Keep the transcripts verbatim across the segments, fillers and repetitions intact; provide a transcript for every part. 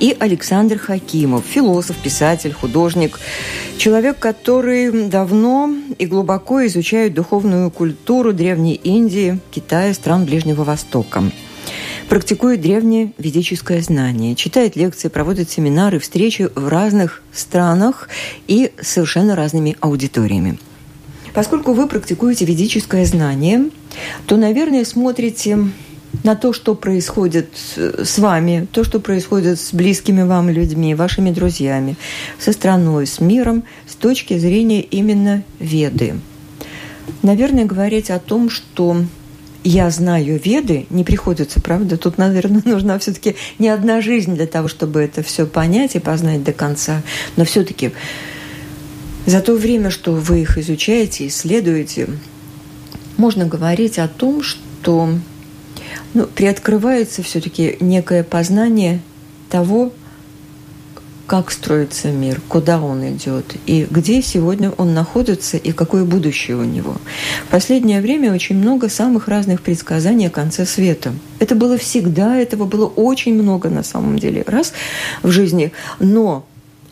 и Александр Хакимов, философ, писатель, художник, человек, который давно и глубоко изучает духовную культуру Древней Индии, Китая, стран Ближнего Востока. Практикует древнее ведическое знание, читает лекции, проводит семинары, встречи в разных странах и с совершенно разными аудиториями. Поскольку вы практикуете ведическое знание, то, наверное, смотрите на то, что происходит с вами, то, что происходит с близкими вам людьми, вашими друзьями, со страной, с миром, с точки зрения именно Веды. Наверное, говорить о том, что я знаю Веды, не приходится, правда? Тут, наверное, нужна все-таки не одна жизнь для того, чтобы это все понять и познать до конца. Но все-таки за то время, что вы их изучаете, исследуете, можно говорить о том, что ну, приоткрывается все-таки некое познание того, как строится мир, куда он идет, и где сегодня он находится, и какое будущее у него. В последнее время очень много самых разных предсказаний о конце света. Это было всегда, этого было очень много на самом деле раз в жизни, но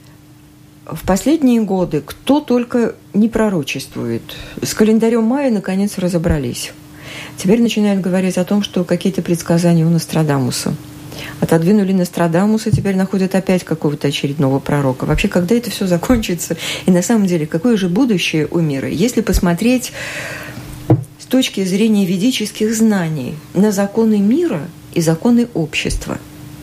в последние годы кто только не пророчествует. С календарем Майя наконец разобрались. Теперь начинают говорить о том, что какие-то предсказания у Нострадамуса. Отодвинули Нострадамуса, теперь находят опять какого-то очередного пророка. Вообще, когда это все закончится? И на самом деле, какое же будущее у мира? Если посмотреть с точки зрения ведических знаний на законы мира и законы общества.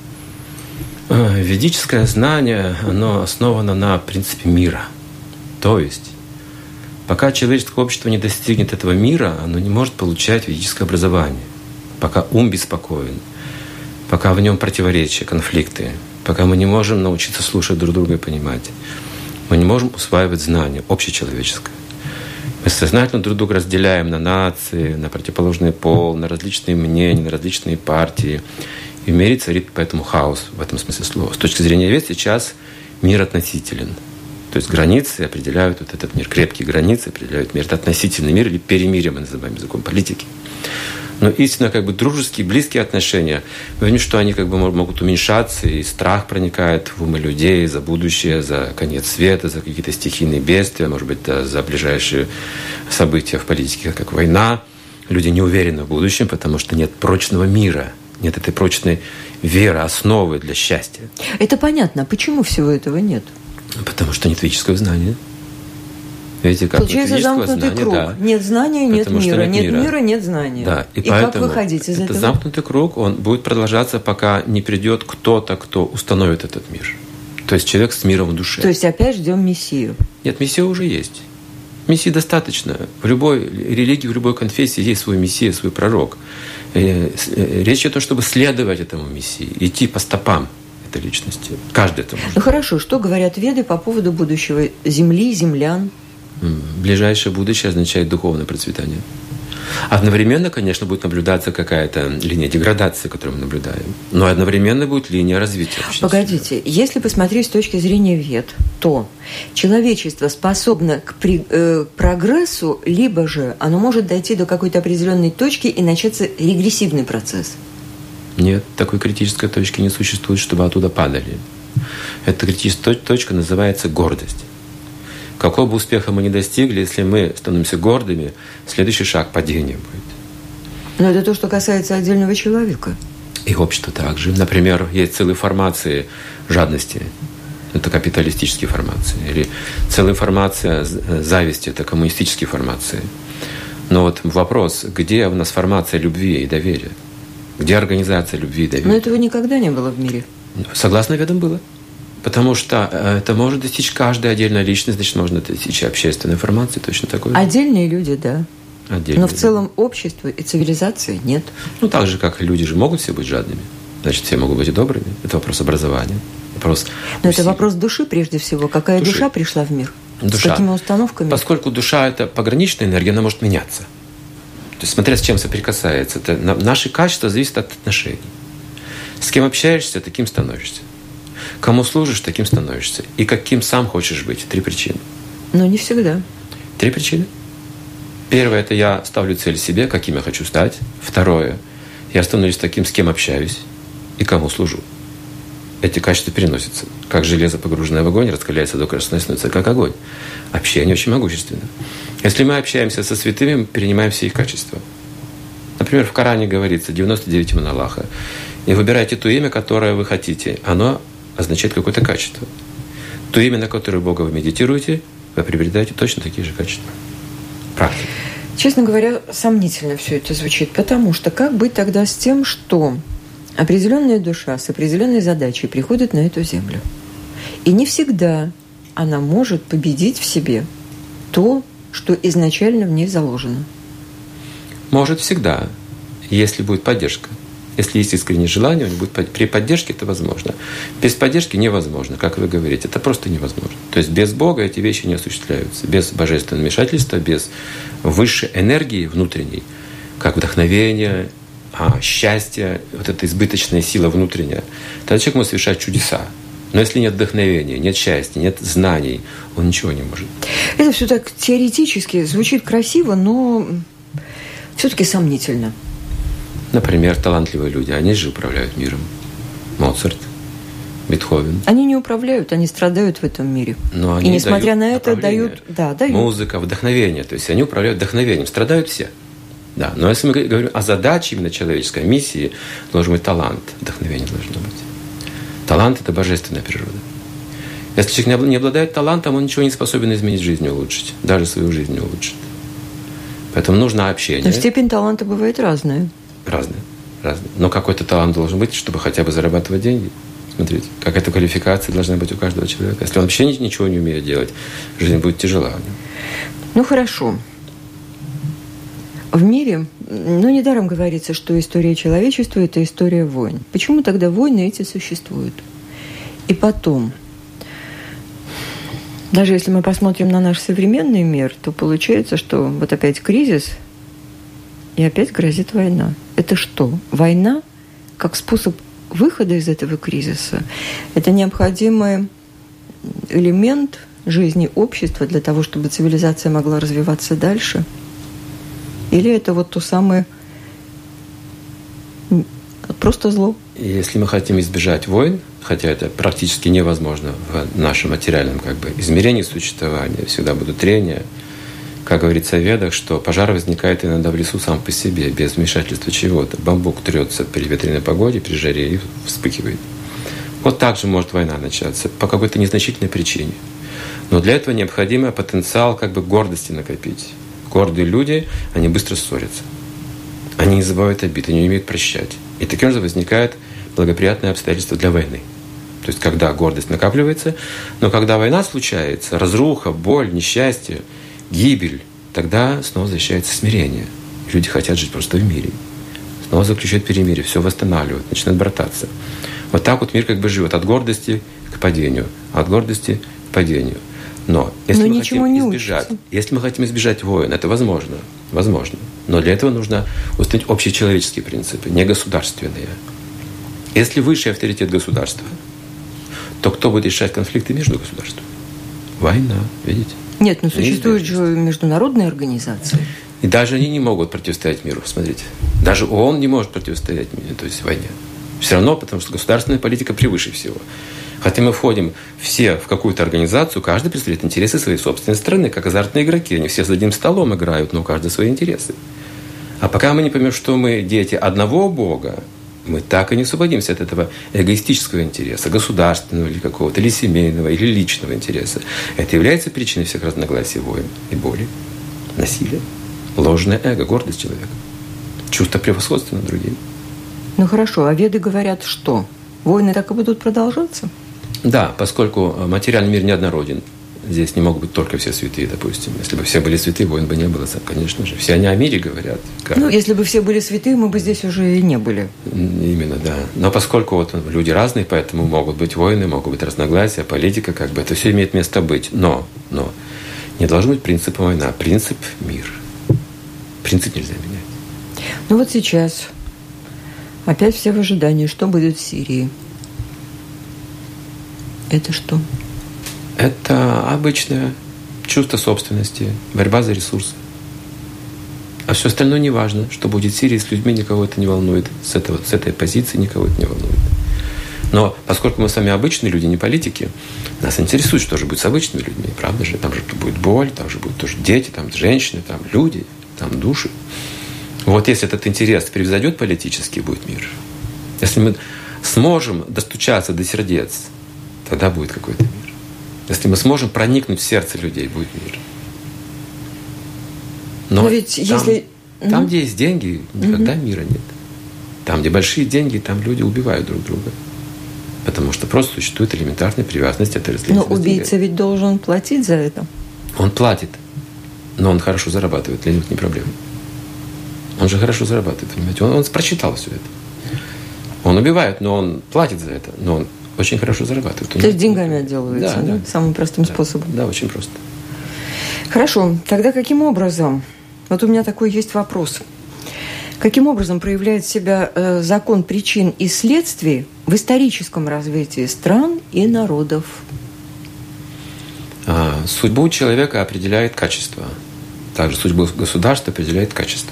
Ведическое знание, оно основано на принципе мира. То есть, пока человеческое общество не достигнет этого мира, оно не может получать ведическое образование. Пока ум беспокоен, пока в нем противоречия, конфликты, пока мы не можем научиться слушать друг друга и понимать, мы не можем усваивать знания общечеловеческое. Мы сознательно друг друга разделяем на нации, на противоположный пол, на различные мнения, на различные партии. И в мире царит поэтому хаос в этом смысле слова. С точки зрения вед сейчас мир относителен. То есть границы определяют вот этот мир. Крепкие границы определяют мир. Это относительный мир или перемирие, мы называем языком политики. Но истинно как бы дружеские, близкие отношения, мы видим, что они как бы могут уменьшаться, и страх проникает в умы людей за будущее, за конец света, за какие-то стихийные бедствия, может быть, за ближайшие события в политике, как война. Люди не уверены в будущем, потому что нет прочного мира, нет этой прочной веры, основы для счастья. Это понятно. Почему всего этого нет? Потому что нет ведического знания. Видите, как получается замкнутый знания, круг. Да. Нет знания, нет Потому мира. Нет, нет мира. мира, нет знания. Да. И, и как выходить из этот этого? Замкнутый круг, он будет продолжаться, пока не придет кто-то, кто установит этот мир. То есть человек с миром в душе. То есть опять ждем Мессию? Нет, Мессия уже есть. Мессии достаточно. В любой религии, в любой конфессии есть свой Мессия, свой пророк. Речь идет о том, чтобы следовать этому Мессии, идти по стопам этой личности. Каждый это может. Ну хорошо, что говорят Веды по поводу будущего земли, землян? Ближайшее будущее означает духовное процветание. Одновременно, конечно, будет наблюдаться какая-то линия деградации, которую мы наблюдаем, но одновременно будет линия развития общества. Погодите, если посмотреть с точки зрения Вед, то человечество способно к, при, э, к прогрессу, либо же оно может дойти до какой-то определенной точки и начаться регрессивный процесс? Нет, такой критической точки не существует, чтобы оттуда падали. Эта критическая точка называется гордость. Какого бы успеха мы ни достигли, если мы становимся гордыми, следующий шаг — падение будет. Но это то, что касается отдельного человека. И общество также. Например, есть целые формации жадности. Это капиталистические формации. Или целая формация зависти. Это коммунистические формации. Но вот вопрос, где у нас формация любви и доверия? Где организация любви и доверия? Но этого никогда не было в мире. Согласно Ведам, было. Потому что это может достичь каждая отдельная личность, значит, можно достичь общественной формации, точно такой же. Отдельные люди, да. Отдельные Но в люди. целом общество и цивилизации нет. Ну, так же, как люди же могут все быть жадными. Значит, все могут быть и добрыми. Это вопрос образования. Вопрос Но усилий. это вопрос души, прежде всего. Какая Души. душа пришла в мир? Душа. С какими установками? Поскольку душа – это пограничная энергия, она может меняться. То есть, смотря с чем соприкасается. Это, наши качества зависят от отношений. С кем общаешься, таким становишься. Кому служишь, таким становишься. И каким сам хочешь быть. Три причины. Но не всегда. Три причины. Первое – это я ставлю цель себе, каким я хочу стать. Второе – я становлюсь таким, с кем общаюсь и кому служу. эти качества переносятся. Как железо, погруженное в огонь, раскаляется до красноты, становится как огонь. Общение очень могущественно. Если мы общаемся со святыми, мы перенимаем все их качества. Например, в Коране говорится девяносто девять имен Аллаха. И выбирайте то имя, которое вы хотите. Оно означает какое-то качество. То имя, на которое Бога вы медитируете, вы приобретаете точно такие же качества. Практика. Честно говоря, сомнительно все это звучит, потому что как быть тогда с тем, что определенная душа с определенной задачей приходит на эту землю, и не всегда она может победить в себе то, что изначально в ней заложено? Может всегда, если будет поддержка. Если есть искреннее желание, будет под... при поддержке это возможно. Без поддержки невозможно, как вы говорите. Это просто невозможно. То есть без Бога эти вещи не осуществляются. Без божественного вмешательства, без высшей энергии внутренней, как вдохновение, а, счастье, вот эта избыточная сила внутренняя, тогда человек может совершать чудеса. Но если нет вдохновения, нет счастья, нет знаний, он ничего не может. Это все так теоретически звучит красиво, но все-таки сомнительно. Например, талантливые люди, они же управляют миром. Моцарт, Бетховен. Они не управляют, они страдают в этом мире. Но они и несмотря дают на это дают, да, дают. Музыка, вдохновение. То есть они управляют вдохновением. Страдают все. Да. Но если мы говорим о задаче именно человеческой миссии, должен быть талант. Вдохновение должно быть. Талант – это божественная природа. Если человек не обладает талантом, он ничего не способен изменить в жизни, улучшить. Даже свою жизнь не улучшит. Поэтому нужно общение. Но степень таланта бывает разная. Разные, разные. Но какой-то талант должен быть, чтобы хотя бы зарабатывать деньги. Смотрите, какая-то квалификация должна быть у каждого человека. Если он вообще ничего не умеет делать, жизнь будет тяжела. Ну, хорошо. В мире, ну, недаром говорится, что история человечества – это история войн. Почему тогда войны эти существуют? И потом, даже если мы посмотрим на наш современный мир, то получается, что вот опять кризис, и опять грозит война. Это что? Война как способ выхода из этого кризиса? Это необходимый элемент жизни общества для того, чтобы цивилизация могла развиваться дальше? Или это вот то самое просто зло? Если мы хотим избежать войн, хотя это практически невозможно в нашем материальном как бы, измерении существования, всегда будут трения. Как говорится в Ведах, что пожар возникает иногда в лесу сам по себе, без вмешательства чего-то. Бамбук трется при ветреной погоде, при жаре и вспыхивает. Вот так же может война начаться по какой-то незначительной причине. Но для этого необходимо потенциал как бы гордости накопить. Гордые люди, они быстро ссорятся. Они не забывают обид, они не умеют прощать. И таким же возникает благоприятные обстоятельства для войны. То есть когда гордость накапливается, но когда война случается, разруха, боль, несчастье, гибель, тогда снова возвращается смирение. Люди хотят жить просто в мире. Снова заключают перемирие, все восстанавливают, начинают брататься. Вот так вот мир как бы живет от гордости к падению, от гордости к падению. Но если Но мы хотим не избежать, если мы хотим избежать войн, это возможно, возможно. Но для этого нужно установить общечеловеческие принципы, не государственные. Если высший авторитет государства, то кто будет решать конфликты между государствами? Война, видите? Нет, но существуют же международные организации. И даже они не могут противостоять миру, смотрите. Даже ООН не может противостоять миру, то есть войне. Все равно, потому что государственная политика превыше всего. Хотя мы входим все в какую-то организацию, каждый представляет интересы своей собственной страны, как азартные игроки. Они все за одним столом играют, но у каждого свои интересы. А пока мы не поймем, что мы дети одного Бога, мы так и не освободимся от этого эгоистического интереса, государственного или какого-то, или семейного, или личного интереса. Это является причиной всех разногласий, войн и боли, насилия. Ложное эго, гордость человека, чувство превосходства над другими. Ну хорошо, а веды говорят, что войны так и будут продолжаться? Да, поскольку материальный мир неоднороден. Здесь не могут быть только все святые, допустим. Если бы все были святые, войн бы не было, конечно же. Все они о мире говорят. Как... Ну, если бы все были святые, мы бы здесь уже и не были. Именно, да. Но поскольку вот люди разные, поэтому могут быть войны, могут быть разногласия, политика, как бы это все имеет место быть. Но, но не должен быть принцип война, принцип мир. Принцип нельзя менять. Ну вот сейчас опять все в ожидании, что будет в Сирии. Это что? Это обычное чувство собственности, борьба за ресурсы. А все остальное не важно, что будет в Сирии с людьми, никого это не волнует. С, этого, с этой позиции никого это не волнует. Но поскольку мы с вами обычные люди, не политики, нас интересует, что же будет с обычными людьми, правда же? Там же будет боль, там же будут тоже дети, там женщины, там люди, там души. Вот если этот интерес превзойдет политический, будет мир. Если мы сможем достучаться до сердец, тогда будет какой-то мир. Если мы сможем проникнуть в сердце людей, будет мир. Но, Но ведь там, если... там, где есть деньги, никогда угу. мира нет. Там, где большие деньги, там люди убивают друг друга. Потому что просто существует элементарная привязанность от различных. Но убийца ведь должен платить за это. Он платит, но он хорошо зарабатывает. Для него это не проблема. Он же хорошо зарабатывает, понимаете? Он, он прочитал все это. Он убивает, но он платит за это. Но он очень хорошо зарабатывает. Он То есть деньгами отделывается, да, да? да? Самым простым да, способом. Да, очень просто. Хорошо. Тогда каким образом? Вот у меня такой есть вопрос. Каким образом проявляет себя э, закон причин и следствий в историческом развитии стран и народов? А, судьбу человека определяет качество. Также судьбу государства определяет качество.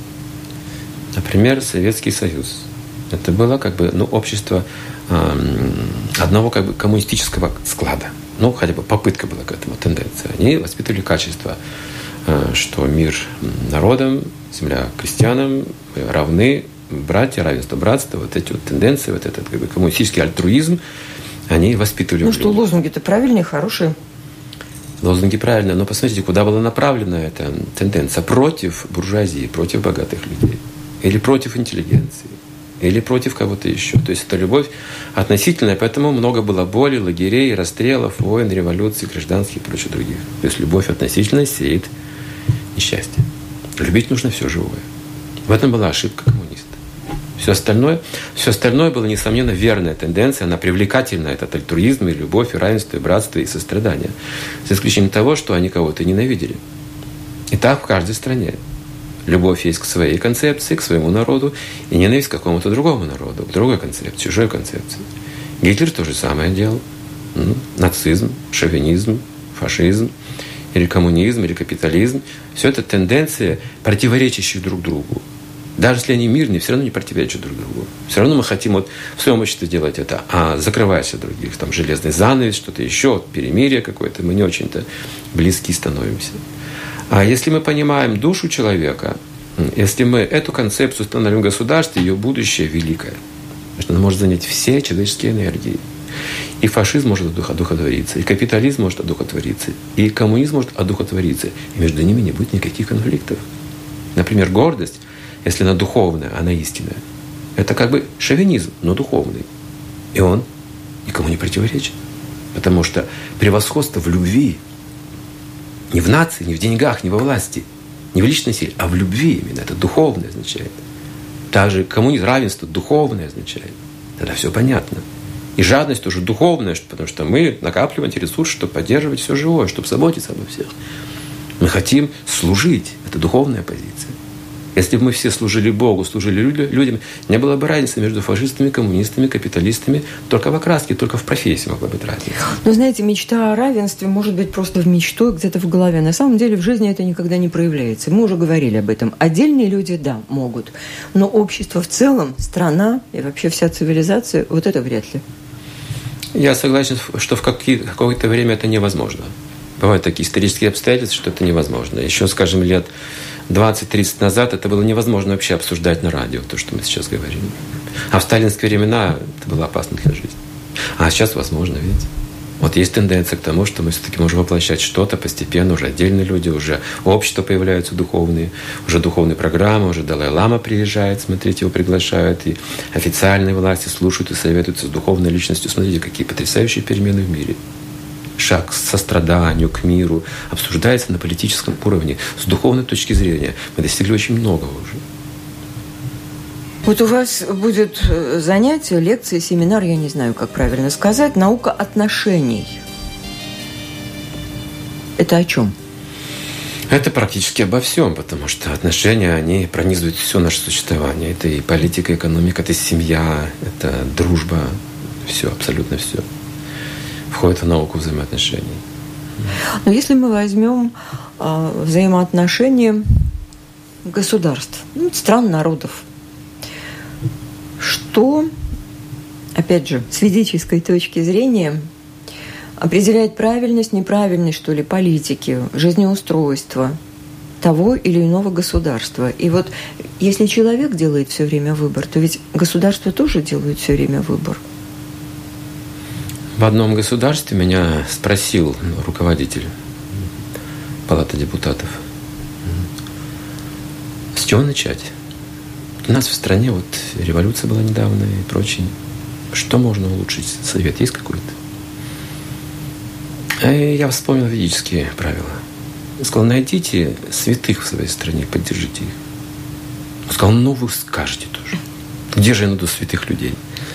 Например, Советский Союз. Это было как бы ну, общество э, одного как бы коммунистического склада. Ну, хотя бы попытка была к этому, тенденция. Они воспитывали качество, э, что мир народам, земля крестьянам, равны, братья, равенство, братство, вот эти вот тенденции, вот этот как бы, коммунистический альтруизм, они воспитывали. Ну что, лозунги-то правильные, хорошие. Лозунги правильные, но посмотрите, куда была направлена эта тенденция. Против буржуазии, против богатых людей. Или против интеллигенции. Или против кого-то еще. То есть это любовь относительная, поэтому много было боли, лагерей, расстрелов, войн, революций, гражданских и прочих других. То есть любовь относительная сеет несчастье. Любить нужно все живое. В этом была ошибка коммунистов. Все остальное, все остальное было, несомненно, верная тенденция, она привлекательна, этот альтруизм, и любовь, и равенство, и братство, и сострадание. За исключением того, что они кого-то ненавидели. И так в каждой стране. Любовь есть к своей концепции, к своему народу, и ненависть к какому-то другому народу, к другой концепции, чужой концепции. Гитлер то же самое делал. Нацизм, шовинизм, фашизм, или коммунизм, или капитализм. Все это тенденции, противоречащие друг другу. Даже если они мирные, все равно не противоречат друг другу. Все равно мы хотим вот в своем обществе делать это, а закрываясь от других. Там железный занавес, что-то еще, перемирие какое-то, мы не очень-то близки становимся. А если мы понимаем душу человека, если мы эту концепцию установим в государстве, ее будущее великое. Потому что она может занять все человеческие энергии. И фашизм может одухотвориться, и капитализм может одухотвориться, и коммунизм может одухотвориться. И между ними не будет никаких конфликтов. Например, гордость, если она духовная, она истинная, это как бы шовинизм, но духовный. И он никому не противоречит. Потому что превосходство в любви, не в нации, не в деньгах, не во власти, не в личной силе, а в любви именно. Это духовное означает. Также коммунизм, равенство духовное означает. Тогда все понятно. И жадность тоже духовная, потому что мы накапливаем эти ресурсы, чтобы поддерживать все живое, чтобы заботиться обо всех. Мы хотим служить. Это духовная позиция. Если бы мы все служили Богу, служили людям, не было бы разницы между фашистами, коммунистами, капиталистами. Только в окраске, только в профессии могла быть разница. Но знаете, мечта о равенстве может быть просто в мечтой где-то в голове. На самом деле в жизни это никогда не проявляется. Мы уже говорили об этом. Отдельные люди, да, могут. Но общество в целом, страна и вообще вся цивилизация, вот это вряд ли. Я согласен, что в какое-то время это невозможно. Бывают такие исторические обстоятельства, что это невозможно. Еще, скажем, лет двадцать-тридцать назад это было невозможно вообще обсуждать на радио, то, что мы сейчас говорим. А в сталинские времена это было опасно для жизни. А сейчас возможно, видите. Вот есть тенденция к тому, что мы все-таки можем воплощать что-то постепенно, уже отдельные люди, уже общества появляются духовные, уже духовные программы, уже Далай-лама приезжает, смотрите, его приглашают, и официальные власти слушают и советуются с духовной личностью. Смотрите, какие потрясающие перемены в мире. Шаг к состраданию, к миру обсуждается на политическом уровне. С духовной точки зрения мы достигли очень многого уже. Вот у вас будет занятие, лекция, семинар, я не знаю, как правильно сказать, наука отношений. Это о чем? Это практически обо всем, потому что отношения, они пронизывают все наше существование. Это и политика, экономика, это семья, это дружба, все, абсолютно все. Входит в науку взаимоотношений. Но если мы возьмем э, взаимоотношения государств, ну, стран, народов, что опять же, с ведической точки зрения, определяет правильность, неправильность, что ли, политики, жизнеустройства того или иного государства. И вот если человек делает все время выбор, то ведь государство тоже делает все время выбор. В одном государстве меня спросил руководитель Палаты депутатов, с чего начать? У нас в стране вот революция была недавно и прочее. Что можно улучшить? Совет есть какой-то? И я вспомнил ведические правила. Я сказал, найдите святых в своей стране, поддержите их. Он сказал, ну вы скажете тоже. Где же я найду святых людей?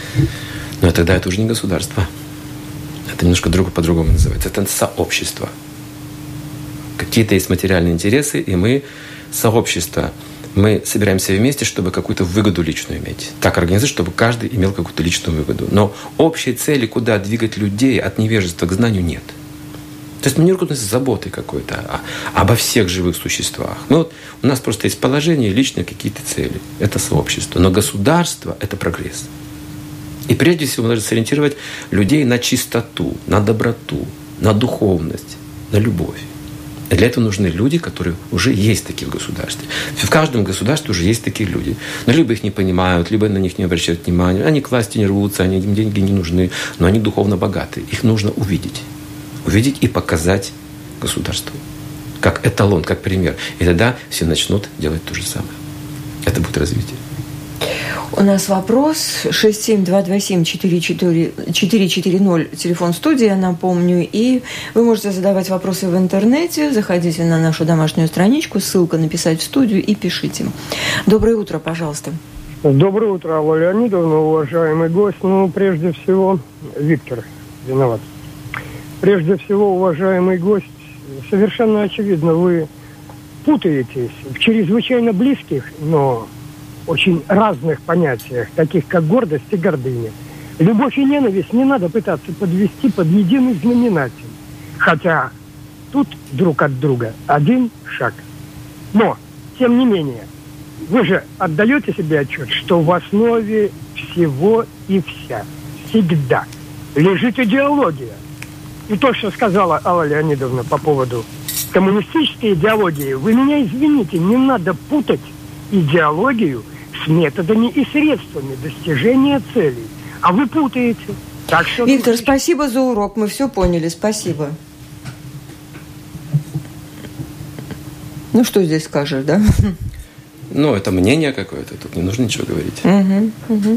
Но тогда это уже не государство. Это немножко друг, по-другому называется. Это сообщество. Какие-то есть материальные интересы, и мы сообщество. Мы собираемся вместе, чтобы какую-то выгоду личную иметь. Так организовать, чтобы каждый имел какую-то личную выгоду. Но общей цели, куда двигать людей от невежества к знанию, нет. То есть мы не руководствуемся заботой какой-то, а обо всех живых существах. Ну, вот у нас просто есть положение, личные какие-то цели. Это сообщество. Но государство – это прогресс. И прежде всего нужно сориентировать людей на чистоту, на доброту, на духовность, на любовь. И для этого нужны люди, которые уже есть такие в государстве. В каждом государстве уже есть такие люди. Но либо их не понимают, либо на них не обращают внимания. Они к власти не рвутся, они, им деньги не нужны, но они духовно богаты. Их нужно увидеть. Увидеть и показать государству. Как эталон, как пример. И тогда все начнут делать то же самое. Это будет развитие. У нас вопрос шесть семь два два семь четыре четыре ноль, телефон студии, я напомню. И вы можете задавать вопросы в интернете. Заходите на нашу домашнюю страничку, ссылка «Написать в студию» и пишите. Доброе утро, пожалуйста. Доброе утро, Алла Леонидовна, уважаемый гость. Ну, прежде всего, Виктор виноват. Прежде всего, уважаемый гость, совершенно очевидно, вы путаетесь в чрезвычайно близких, но очень разных понятиях, таких как гордость и гордыня. Любовь и ненависть не надо пытаться подвести под единый знаменатель. Хотя тут друг от друга один шаг. Но, тем не менее, вы же отдаете себе отчет, что в основе всего и вся, всегда лежит идеология. И то, что сказала Алла Леонидовна по поводу коммунистической идеологии, вы меня извините, не надо путать идеологию с методами и средствами достижения целей. А вы путаете. Так что... Виктор, спасибо за урок. Мы все поняли. Спасибо. Ну, что здесь скажешь, да? Ну, это мнение какое-то. Тут не нужно ничего говорить. Угу, угу.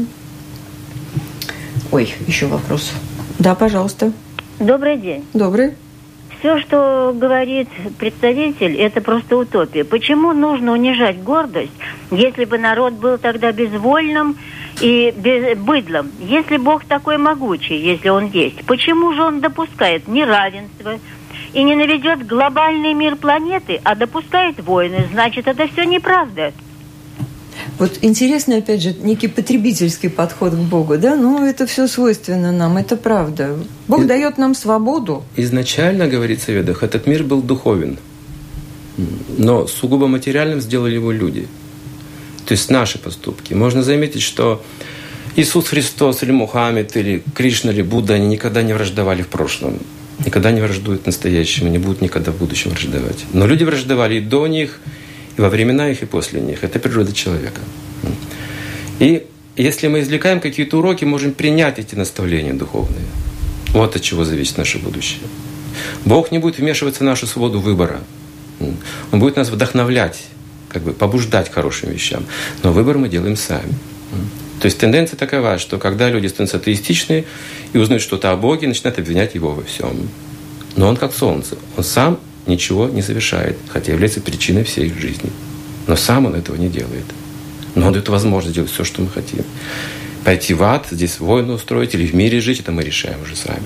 Ой, еще вопрос. Да, пожалуйста. Добрый день. Добрый. Все, что говорит представитель, это просто утопия. Почему нужно унижать гордость, если бы народ был тогда безвольным и без, быдлом? Если Бог такой могучий, если Он есть, почему же Он допускает неравенство и не наведет глобальный мир планеты, а допускает войны? Значит, это все неправда. Вот интересный, опять же, некий потребительский подход к Богу, да? Ну, это все свойственно нам, это правда. Бог и... дает нам свободу. Изначально, говорится в Ведах, этот мир был духовен, но сугубо материальным сделали его люди. То есть наши поступки. Можно заметить, что Иисус Христос или Мухаммед, или Кришна, или Будда, они никогда не враждовали в прошлом. Никогда не враждуют в настоящем и не будут никогда в будущем враждовать. Но люди враждовали и до них, и во времена их, и после них. Это природа человека. И если мы извлекаем какие-то уроки, можем принять эти наставления духовные. Вот от чего зависит наше будущее. Бог не будет вмешиваться в нашу свободу выбора. Он будет нас вдохновлять, как бы побуждать к хорошим вещам. Но выбор мы делаем сами. То есть тенденция такова, что когда люди становятся атеистичны и узнают что-то о Боге, начинают обвинять Его во всем. Но Он как солнце. Он сам ничего не совершает, хотя является причиной всей их жизни. Но сам Он этого не делает. Но Он дает возможность делать все, что мы хотим. Пойти в ад, здесь войну устроить или в мире жить, это мы решаем уже сами.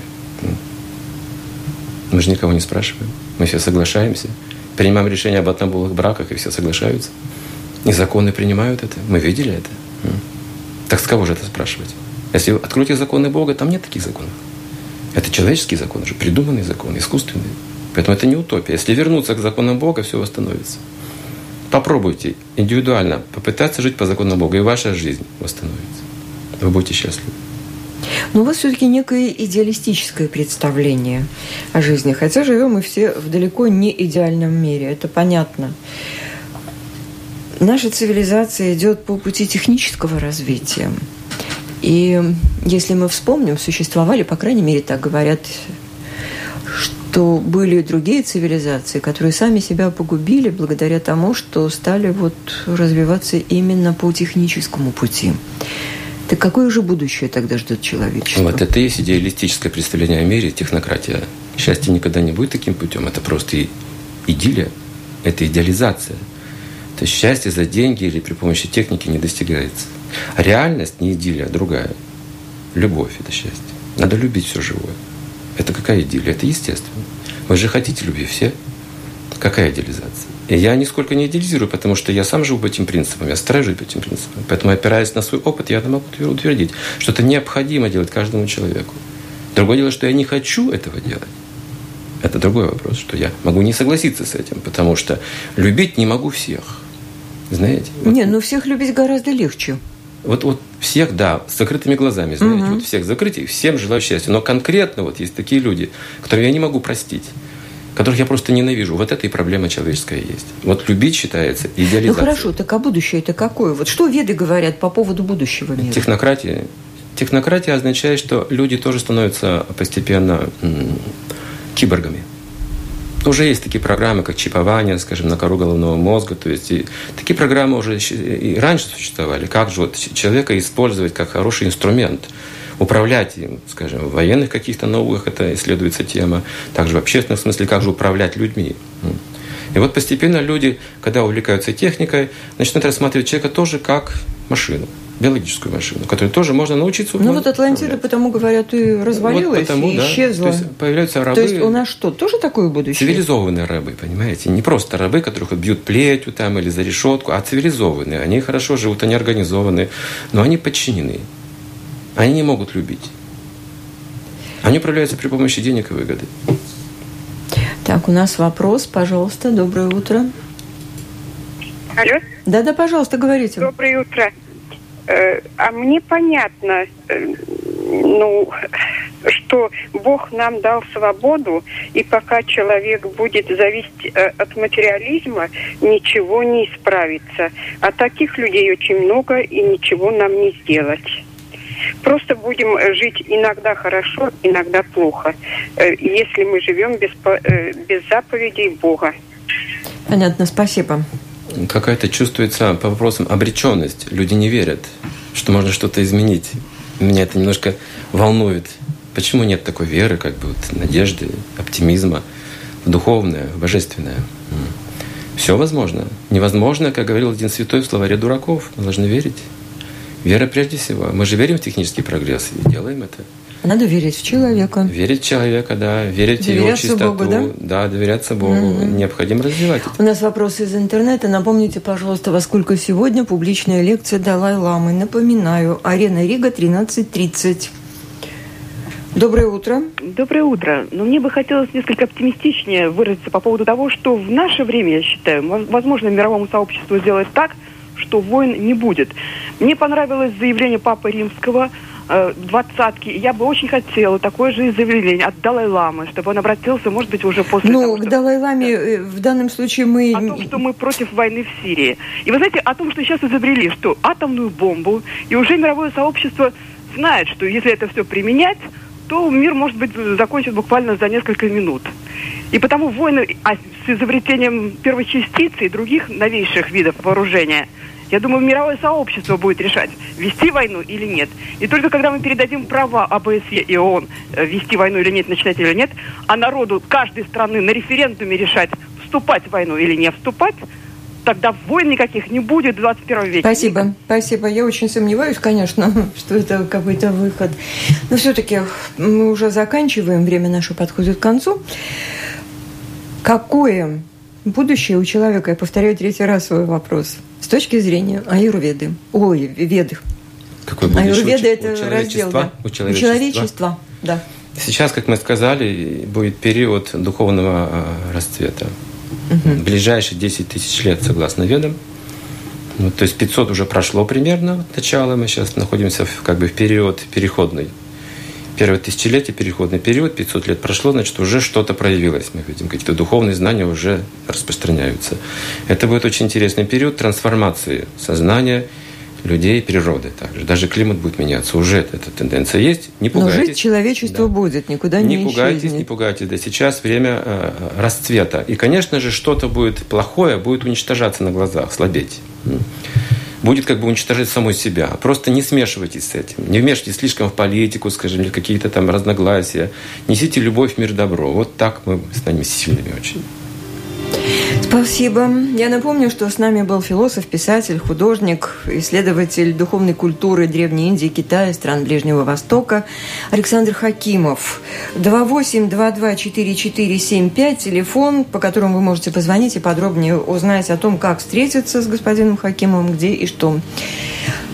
Мы же никого не спрашиваем. Мы все соглашаемся. Принимаем решение об однополых браках, и все соглашаются. И законы принимают это. Мы видели это. Так с кого же это спрашивать? Если откройте законы Бога, там нет таких законов. Это человеческие законы, уже придуманные законы, искусственные. Поэтому это не утопия. Если вернуться к законам Бога, все восстановится. Попробуйте индивидуально попытаться жить по законам Бога, и ваша жизнь восстановится. Вы будете счастливы. Но у вас все-таки некое идеалистическое представление о жизни, хотя живем мы все в далеко не идеальном мире, это понятно. Наша цивилизация идет по пути технического развития. И если мы вспомним, существовали, по крайней мере, так говорят, что были другие цивилизации, которые сами себя погубили благодаря тому, что стали вот развиваться именно по техническому пути. Так какое же будущее тогда ждет человечество? Вот это и есть идеалистическое представление о мире, технократия. Счастье никогда не будет таким путем. Это просто идиллия, это идеализация. То есть счастье за деньги или при помощи техники не достигается. А реальность не идиллия, а другая. Любовь – это счастье. Надо любить все живое. Это какая идиллия? Это естественно. Вы же хотите любви все. Какая идеализация? И я нисколько не идеализирую, потому что я сам живу по этим принципам, я стараюсь жить по этим принципам. Поэтому, опираясь на свой опыт, я могу утвердить, что это необходимо делать каждому человеку. Другое дело, что я не хочу этого делать. Это другой вопрос, что я могу не согласиться с этим, потому что любить не могу всех. Знаете? Вот, не, ну всех любить гораздо легче. Вот, вот всех, да, с закрытыми глазами, знаете, угу. вот всех закрыть, и всем желаю счастья. Но конкретно вот есть такие люди, которых я не могу простить, которых я просто ненавижу. Вот это и проблема человеческая есть. Вот любить считается идеализацией. Ну хорошо, так а будущее это какое? Вот что веды говорят по поводу будущего мира? Технократия. Технократия означает, что люди тоже становятся постепенно м- киборгами. Уже есть такие программы, как чипование, скажем, на кору головного мозга. То есть и такие программы уже и раньше существовали. Как же вот человека использовать как хороший инструмент, управлять им, скажем, в военных каких-то науках это исследуется тема, также в общественном смысле, как же управлять людьми. И вот постепенно люди, когда увлекаются техникой, начинают рассматривать человека тоже как машину, биологическую машину, которой тоже можно научиться управлять. Ну вот Атлантида, потому говорят, и развалилась, вот потому, и да, исчезла. То есть появляются рабы. То есть у нас что, тоже такое будущее? Цивилизованные рабы, понимаете? Не просто рабы, которых бьют плетью там или за решетку, а цивилизованные. Они хорошо живут, они организованы, но они подчинены. Они не могут любить. Они управляются при помощи денег и выгоды. Так, у нас вопрос, пожалуйста. Доброе утро. Алло? Да-да, пожалуйста, говорите. Доброе утро. Э, а мне понятно, э, ну, что Бог нам дал свободу, и пока человек будет зависеть э, от материализма, ничего не исправится. А таких людей очень много, и ничего нам не сделать. Просто будем жить иногда хорошо, иногда плохо, если мы живем без, без заповедей Бога. Понятно, спасибо. Какая-то чувствуется по вопросам обреченность. Люди не верят, что можно что-то изменить. Меня это немножко волнует. Почему нет такой веры, как бы вот, надежды, оптимизма, духовное, божественное? Все возможно. Невозможно, как говорил один святой в словаре дураков. Мы должны верить. Вера прежде всего. Мы же верим в технический прогресс и делаем это. Надо верить в человека. Верить в человека, да. Верить в его чистоту. Богу, да? Да, доверяться Богу. Mm-hmm. Необходимо развивать это. У нас вопрос из интернета. Напомните, пожалуйста, во сколько сегодня публичная лекция Далай-ламы. Напоминаю, Арена Рига, тринадцать тридцать. Доброе утро. Доброе утро. Но мне бы хотелось несколько оптимистичнее выразиться по поводу того, что в наше время, я считаю, возможно, мировому сообществу сделать так, что войн не будет. Мне понравилось заявление Папы Римского э, двадцатки. Я бы очень хотела такое же заявление от Далай-ламы, чтобы он обратился, может быть, уже после ну, того, к Далай-ламе да. в данном случае мы... О том, что мы против войны в Сирии. И вы знаете, о том, что сейчас изобрели, что атомную бомбу, и уже мировое сообщество знает, что если это все применять, то мир, может быть, закончит буквально за несколько минут. И потому войны а с изобретением первой частицы и других новейших видов вооружения, я думаю, мировое сообщество будет решать, вести войну или нет. И только когда мы передадим права ОБСЕ и ООН вести войну или нет, начинать или нет, а народу каждой страны на референдуме решать, вступать в войну или не вступать, тогда войн никаких не будет в двадцать первом веке. Спасибо, спасибо. Я очень сомневаюсь, конечно, что это какой-то выход. Но все-таки мы уже заканчиваем, время наше подходит к концу. Какое будущее у человека, я повторяю третий раз свой вопрос, с точки зрения аюрведы? Ой, веды. Какое будущее? Аюрведа – у, это у раздел, да. У человечества. У человечества, да. Сейчас, как мы сказали, будет период духовного расцвета. Угу. Ближайшие десять тысяч лет, согласно ведам. Ну, то есть пятьсот уже прошло примерно от начала. Мы сейчас находимся в, как бы, в период переходный. Первое тысячелетие, переходный период, пятьсот лет прошло, значит, уже что-то проявилось. Мы видим, какие-то духовные знания уже распространяются. Это будет очень интересный период трансформации сознания людей и природы также. Даже климат будет меняться. Уже эта тенденция есть. Не пугайтесь. Но жить человечество да. будет, никуда не исчезнет. Не пугайтесь, не пугайтесь. Да, сейчас время э, расцвета. И, конечно же, что-то будет плохое, будет уничтожаться на глазах, слабеть. Будет как бы уничтожать саму себя. Просто не смешивайтесь с этим. Не вмешивайтесь слишком в политику, скажем, в какие-то там разногласия. Несите любовь, мир, добро. Вот так мы станем сильными очень. Спасибо. Я напомню, что с нами был философ, писатель, художник, исследователь духовной культуры Древней Индии, Китая, стран Ближнего Востока Александр Хакимов. два восемь два два четыре четыре семь пять, телефон, по которому вы можете позвонить и подробнее узнать о том, как встретиться с господином Хакимовым, где и что.